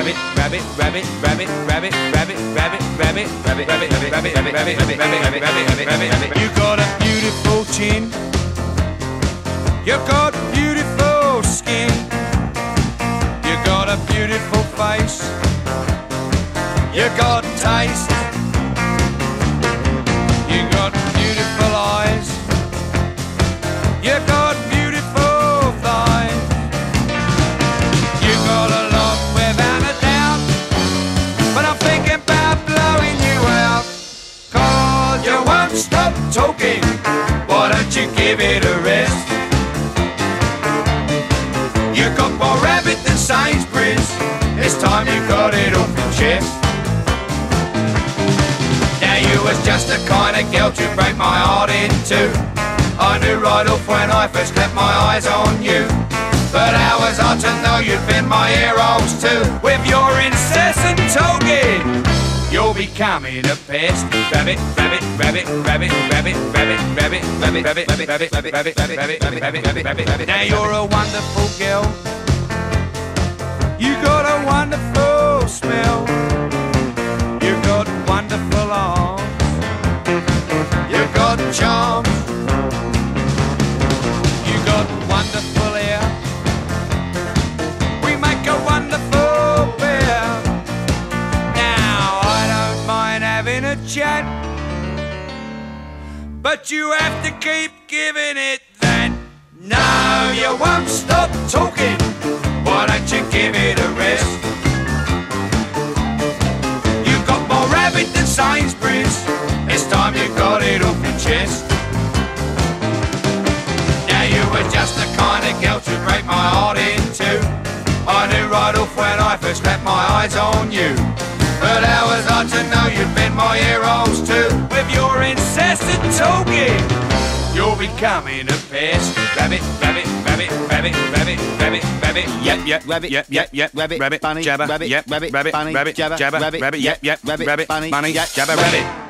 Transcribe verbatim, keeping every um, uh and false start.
rabbit, rabbit, rabbit, rabbit, rabbit, rabbit, rabbit, rabbit, rabbit, rabbit, rabbit, rabbit, rabbit, rabbit, rabbit, rabbit, rabbit, rabbit, rabbit. You got a beautiful chin. You got beautiful skin. You got a beautiful face. You got taste. You got beautiful eyes. You got beautiful thighs. You got a lot without a doubt, but I'm thinking about blowing you out. Cause you won't stop talking. Why don't you give it a rest? You got more rabbit than Sainsbury's. It's time you got it off your chest. Now you was just the kind of girl to break my heart in two. I knew right off when I first kept my eyes on you. But how was I to know you'd been my heroes too? With your incessant talking, you're becoming a pest. Rabbit, rabbit, rabbit, rabbit, rabbit, rabbit, rabbit, rabbit, rabbit, rabbit, rabbit, rabbit, rabbit, rabbit, rabbit, rabbit, rabbit, rabbit. Now you're a wonderful girl. You got a wonderful smell. You got wonderful arms. You got charms. You got wonderful hair. We make a wonderful pair. Now I don't mind having a chat, but you have to keep giving it that. No, you won't stop talking. Why don't you give it a rest? You got more rabbit than Sainsbury's. It's time you got it off your chest. Now you were just the kind of girl to break my heart in two. I knew right off when I first clapped my eyes on you. But how was I to know you'd been my heroes too? With your incessant talking, you're becoming a pest. Rabbit, rabbit, rabbit, rabbit, rabbit, rabbit, rabbit. Yep, yep, rabbit, yep, yep, yep, rabbit, rabbit, bunny, jabber, rabbit, yep, rabbit, bunny, rabbit, jabber, rabbit, yep, yep, rabbit, bunny, jabber, rabbit.